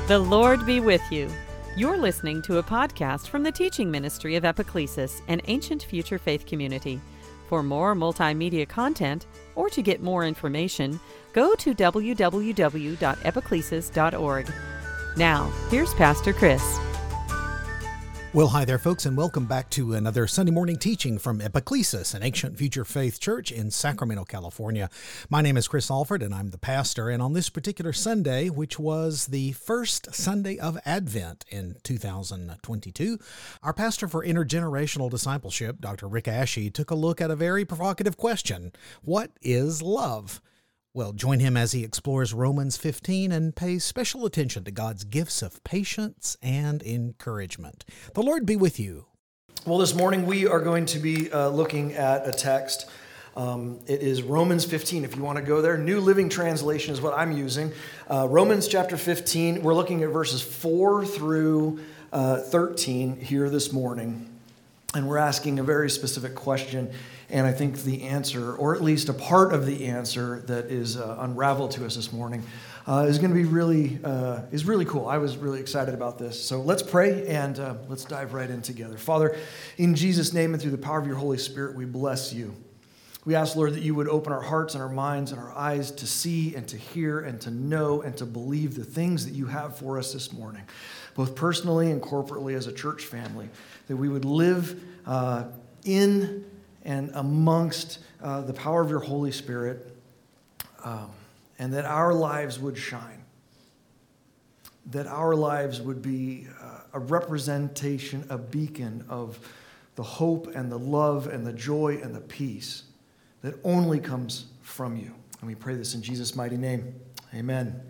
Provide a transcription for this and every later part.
The Lord be with you. You're listening to a podcast from the teaching ministry of Epiclesis, an ancient future faith community. For more multimedia content, or to get more information, go to www.epiclesis.org. Now, here's Pastor Chris. Well, hi there, folks, and welcome back to another Sunday morning teaching from Epiclesis, an ancient future faith church in Sacramento, California. My name is Chris Alford, and I'm the pastor. And on this particular Sunday, which was the first Sunday of Advent in 2022, our pastor for intergenerational discipleship, Dr. Rick Ashey, took a look at a very provocative question. What is love? Well, join him as he explores Romans 15 and pays special attention to God's gifts of patience and encouragement. The Lord be with you. Well, this morning we are going to be looking at a text. It is Romans 15, if you want to go there. New Living Translation is what I'm using. Romans chapter 15, we're looking at verses 4 through 13 here this morning. And we're asking a very specific question. And I think the answer, or at least a part of the answer that is unraveled to us this morning, is going to be really cool. I was really excited about this. So let's pray and let's dive right in together. Father, in Jesus' name and through the power of your Holy Spirit, we bless you. We ask, Lord, that you would open our hearts and our minds and our eyes to see and to hear and to know and to believe the things that you have for us this morning, both personally and corporately as a church family, that we would live in and amongst the power of your Holy Spirit, and that our lives would shine, that our lives would be a representation, a beacon of the hope and the love and the joy and the peace that only comes from you. And we pray this in Jesus' mighty name. Amen.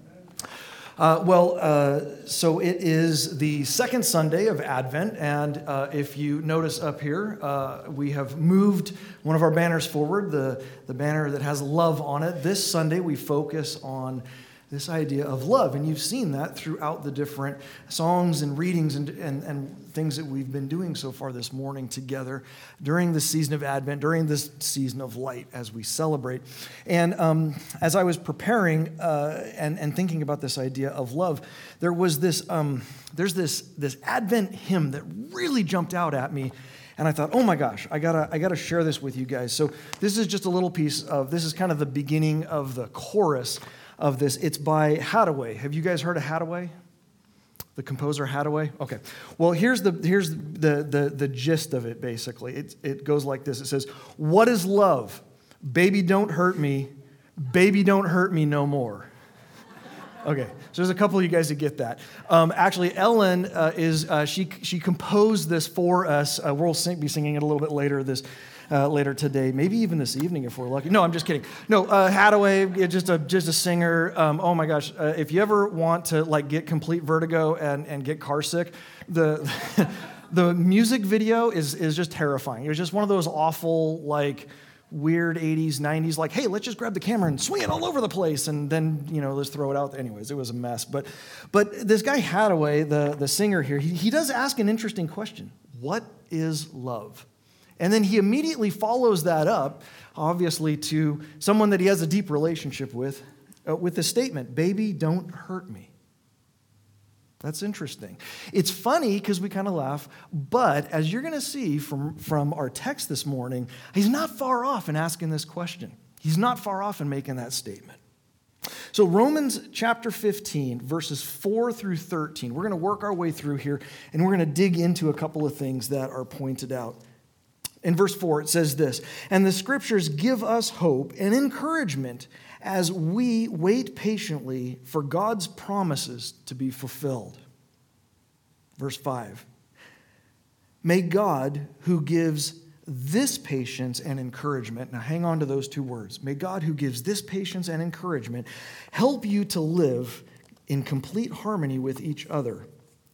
So it is the second Sunday of Advent, and if you notice up here, we have moved one of our banners forward, the banner that has love on it. This Sunday we focus on this idea of love, and you've seen that throughout the different songs and readings and things that we've been doing so far this morning together during the season of Advent, during this season of light as we celebrate. And as I was preparing and thinking about this idea of love, there was this Advent hymn that really jumped out at me. And I thought, oh my gosh, I gotta share this with you guys. So this is just a little piece of, this is kind of the beginning of the chorus of this. It's by Haddaway. Have you guys heard of Haddaway? The composer Haddaway? Okay. Well, here's the gist of it, basically. It goes like this. It says, "What is love? Baby, don't hurt me. Baby, don't hurt me no more." Okay, so there's a couple of you guys that get that. Actually, Ellen she composed this for us. We'll be singing it a little bit later later today, maybe even this evening if we're lucky. No, I'm just kidding. No, Haddaway, just a singer. Oh my gosh, if you ever want to get complete vertigo and get car sick, the music video is just terrifying. It was just one of those awful weird 80s, 90s, hey, let's just grab the camera and swing it all over the place and then, let's throw it out. Anyways, it was a mess. But this guy Haddaway, the singer here, he does ask an interesting question. What is love? And then he immediately follows that up, obviously, to someone that he has a deep relationship with the statement, "Baby, don't hurt me." That's interesting. It's funny because we kind of laugh, but as you're going to see from our text this morning, he's not far off in asking this question. He's not far off in making that statement. So Romans chapter 15, verses 4 through 13, we're going to work our way through here, and we're going to dig into a couple of things that are pointed out. In verse 4, it says this, "And the scriptures give us hope and encouragement as we wait patiently for God's promises to be fulfilled." Verse 5, "May God, who gives this patience and encouragement," now hang on to those two words, "may God, who gives this patience and encouragement, help you to live in complete harmony with each other,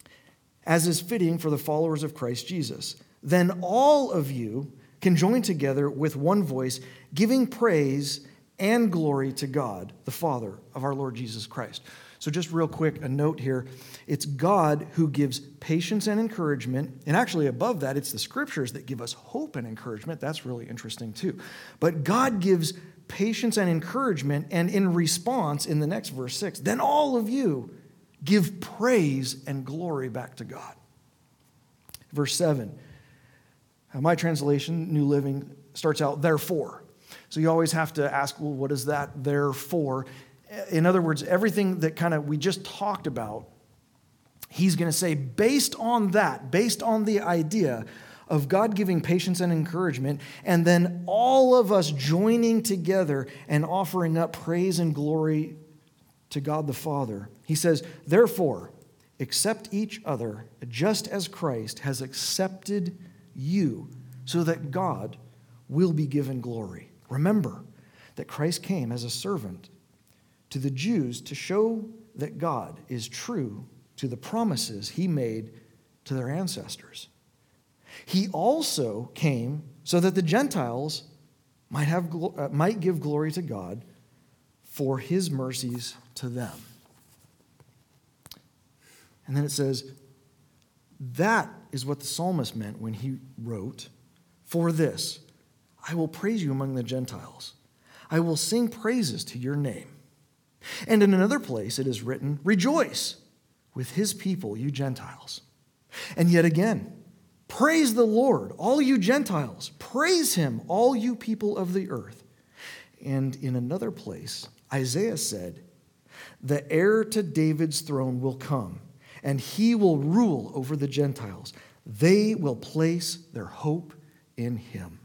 as is fitting for the followers of Christ Jesus. Then all of you can join together with one voice, giving praise and glory to God, the Father of our Lord Jesus Christ." So just real quick, a note here. It's God who gives patience and encouragement. And actually above that, it's the scriptures that give us hope and encouragement. That's really interesting too. But God gives patience and encouragement. And in response, in the next verse 6, then all of you Give praise and glory back to God. Verse 7. My translation, New Living, starts out, therefore. So you always have to ask, well, what is that therefore? In other words, everything that we just talked about, he's going to say, based on that, based on the idea of God giving patience and encouragement, and then all of us joining together and offering up praise and glory to God the Father. He says, therefore, accept each other just as Christ has accepted you, so that God will be given glory. Remember that Christ came as a servant to the Jews to show that God is true to the promises he made to their ancestors. He also came so that the Gentiles might give glory to God for his mercies to them. And then it says, that is what the psalmist meant when he wrote, for this, I will praise you among the Gentiles. I will sing praises to your name. And in another place it is written, rejoice with his people, you Gentiles. And yet again, praise the Lord, all you Gentiles. Praise him, all you people of the earth. And in another place, Isaiah said, the heir to David's throne will come, and he will rule over the Gentiles. They will place their hope in him.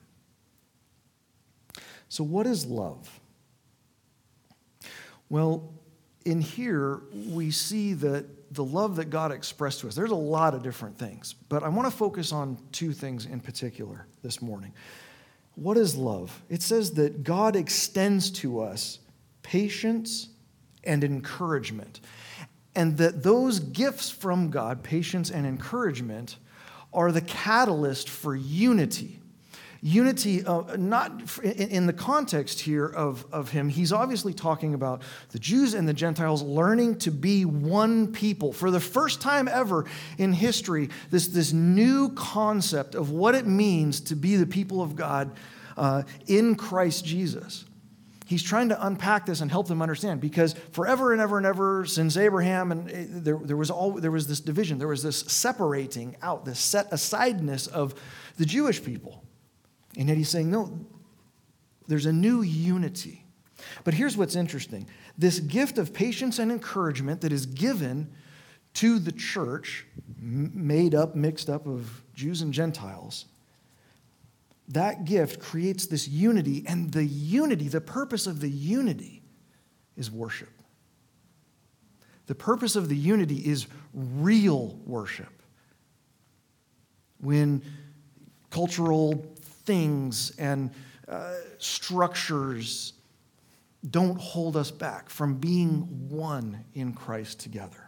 So what is love? Well, in here, we see that the love that God expressed to us, there's a lot of different things, but I want to focus on two things in particular this morning. What is love? It says that God extends to us patience and encouragement, and that those gifts from God, patience and encouragement, are the catalyst for unity. Unity, not in the context here of him, he's obviously talking about the Jews and the Gentiles learning to be one people. For the first time ever in history, this new concept of what it means to be the people of God in Christ Jesus. He's trying to unpack this and help them understand, because forever and ever and ever since Abraham, and there was this division, there was this separating out, this set-asideness of the Jewish people. And yet he's saying, no, there's a new unity. But here's what's interesting. This gift of patience and encouragement that is given to the church, mixed up of Jews and Gentiles, that gift creates this unity, and the purpose of the unity is worship. The purpose of the unity is real worship. When cultural things and structures don't hold us back from being one in Christ together.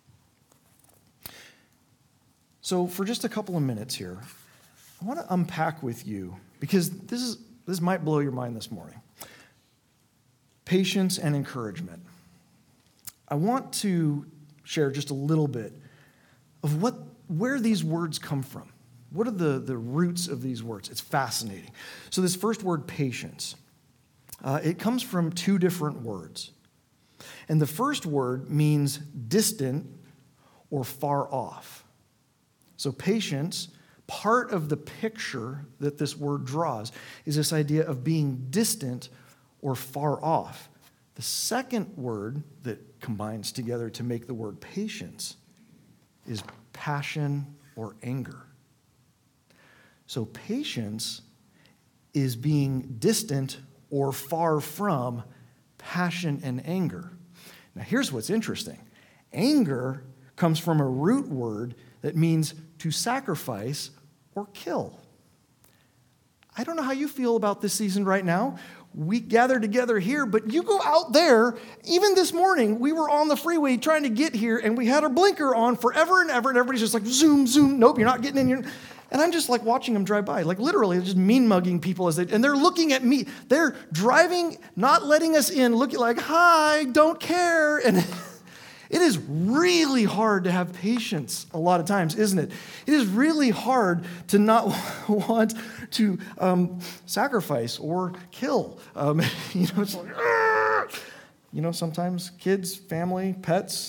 So for just a couple of minutes here, I want to unpack with you, because this might blow your mind this morning. Patience and encouragement. I want to share just a little bit of where these words come from. What are the roots of these words? It's fascinating. So this first word, patience, it comes from two different words. And the first word means distant or far off. So patience, part of the picture that this word draws, is this idea of being distant or far off. The second word that combines together to make the word patience is passion or anger. So patience is being distant or far from passion and anger. Now here's what's interesting. Anger comes from a root word that means to sacrifice or kill. I don't know how you feel about this season right now. We gather together here, but you go out there. Even this morning, we were on the freeway trying to get here, and we had our blinker on forever and ever, and everybody's just like, zoom, zoom. Nope, you're not getting in here. And I'm just like watching them drive by, like literally just mean mugging people and they're looking at me. They're driving, not letting us in, looking like, hi, don't care. And it is really hard to have patience a lot of times, isn't it? It is really hard to not want to sacrifice or kill. It's like, sometimes kids, family, pets,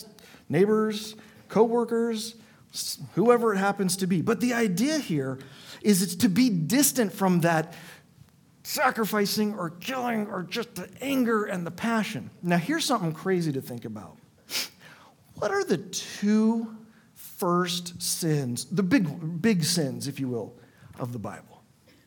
neighbors, co-workers, whoever it happens to be. But the idea here is it's to be distant from that sacrificing or killing or just the anger and the passion. Now, here's something crazy to think about. What are the two first sins, the big sins, if you will, of the Bible?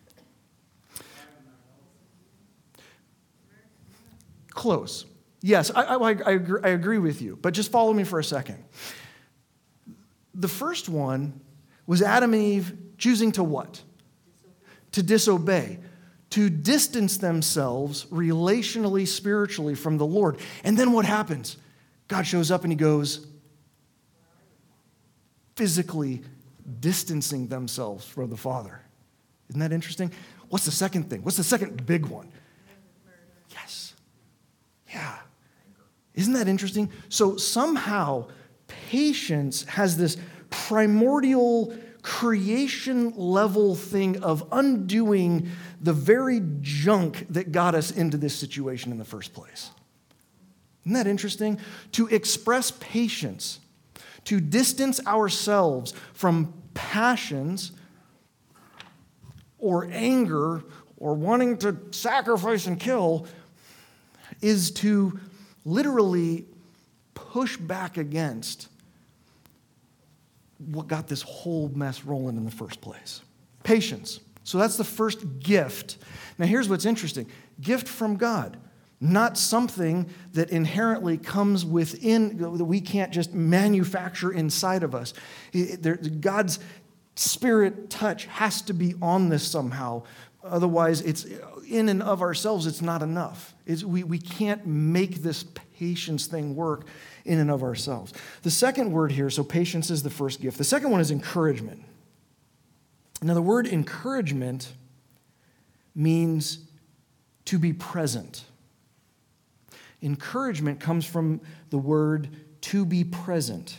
Close. Yes, I agree with you, but just follow me for a second. The first one was Adam and Eve choosing to what? To disobey. To distance themselves relationally, spiritually from the Lord. And then what happens? God shows up and he goes, physically distancing themselves from the Father. Isn't that interesting? What's the second thing? What's the second big one? Yes. Yeah. Isn't that interesting? So somehow patience has this primordial creation level thing of undoing the very junk that got us into this situation in the first place. Isn't that interesting? To express patience, to distance ourselves from passions or anger or wanting to sacrifice and kill is to literally push back against what got this whole mess rolling in the first place. Patience. So that's the first gift. Now here's what's interesting. Gift from God. Not something that inherently comes within, that we can't just manufacture inside of us. God's spirit touch has to be on this somehow. Otherwise, it's in and of ourselves, it's not enough. We can't make this patience thing work in and of ourselves. The second word here, so patience is the first gift. The second one is encouragement. Now, the word encouragement means to be present. Encouragement comes from the word to be present.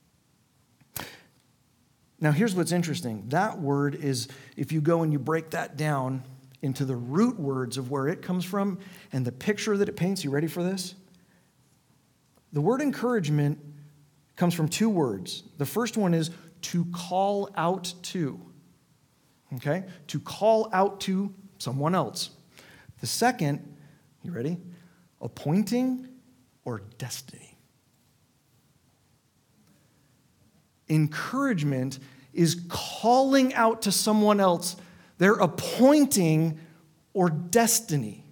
Now, here's what's interesting. That word is, if you go and you break that down into the root words of where it comes from and the picture that it paints, you ready for this? The word encouragement comes from two words. The first one is to call out to. Okay? To call out to someone else. The second, you ready? Appointing or destiny. Encouragement is calling out to someone else their appointing or destiny.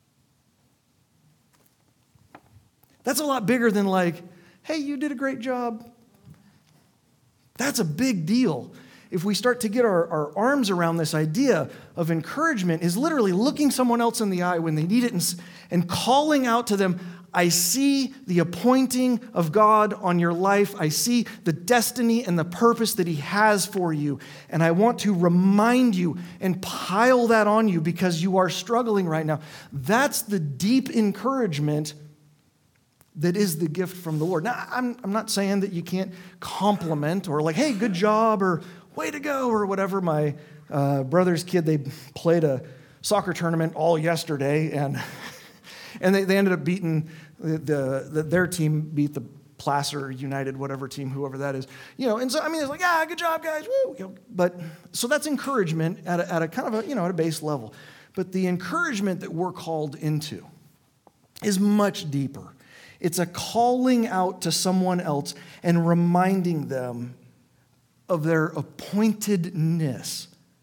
That's a lot bigger than like, hey, you did a great job. That's a big deal. If we start to get our arms around this idea of encouragement is literally looking someone else in the eye when they need it and calling out to them, I see the appointing of God on your life. I see the destiny and the purpose that He has for you. And I want to remind you and pile that on you because you are struggling right now. That's the deep encouragement that is the gift from the Lord. Now, I'm not saying that you can't compliment or like, hey, good job, or way to go, or whatever. My brother's kid, they played a soccer tournament all yesterday, and they ended up beating their team beat the Placer United, whatever team, whoever that is. And so, I mean, it's like, yeah, good job, guys, woo. But, so that's encouragement at a kind of at a base level. But the encouragement that we're called into is much deeper. It's a calling out to someone else and reminding them of their appointedness,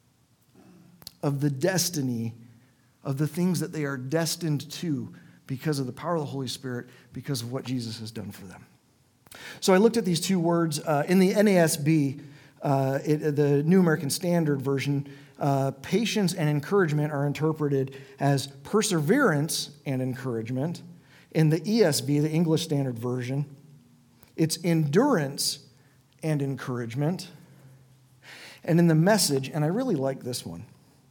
of the destiny, of the things that they are destined to because of the power of the Holy Spirit, because of what Jesus has done for them. So I looked at these two words. In the NASB, the New American Standard Version, patience and encouragement are interpreted as perseverance and encouragement. In the ESV, the English Standard Version, it's endurance and encouragement. And in the Message, and I really like this one,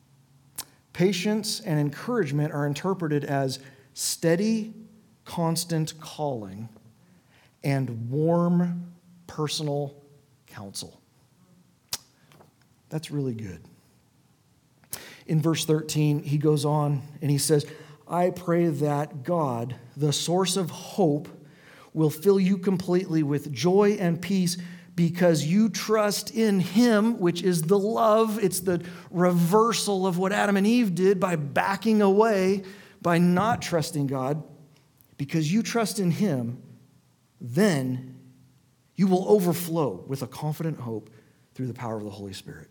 patience and encouragement are interpreted as steady, constant calling and warm, personal counsel. That's really good. In verse 13, he goes on and he says, I pray that God, the source of hope, will fill you completely with joy and peace because you trust in Him, which is the love. It's the reversal of what Adam and Eve did by backing away, by not trusting God. Because you trust in Him, then you will overflow with a confident hope through the power of the Holy Spirit.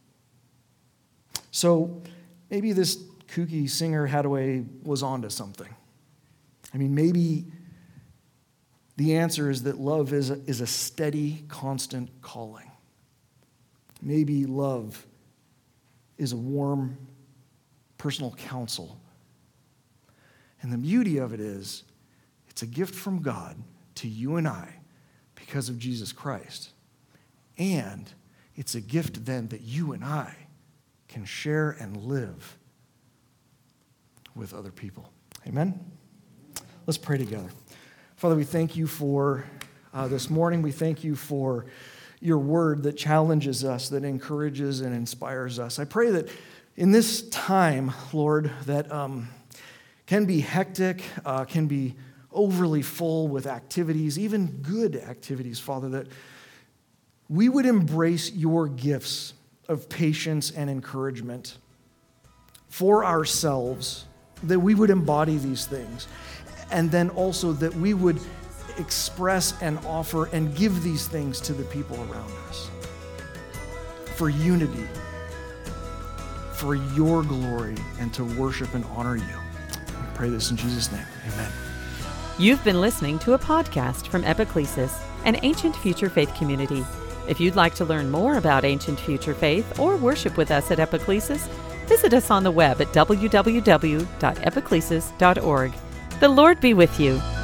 So maybe this kooky singer Hadaway was onto something. I mean, maybe the answer is that love is a steady, constant calling. Maybe love is a warm, personal counsel. And the beauty of it is, it's a gift from God to you and I because of Jesus Christ. And it's a gift then that you and I can share and live with other people. Amen? Let's pray together. Father, we thank you for this morning. We thank you for your word that challenges us, that encourages and inspires us. I pray that in this time, Lord, that can be hectic, can be overly full with activities, even good activities, Father, that we would embrace your gifts of patience and encouragement for ourselves, that we would embody these things. And then also that we would express and offer and give these things to the people around us for unity, for your glory, and to worship and honor you. We pray this in Jesus' name. Amen. You've been listening to a podcast from Epiclesis, an Ancient Future Faith community. If you'd like to learn more about Ancient Future Faith or worship with us at Epiclesis, visit us on the web at www.epiclesis.org. The Lord be with you.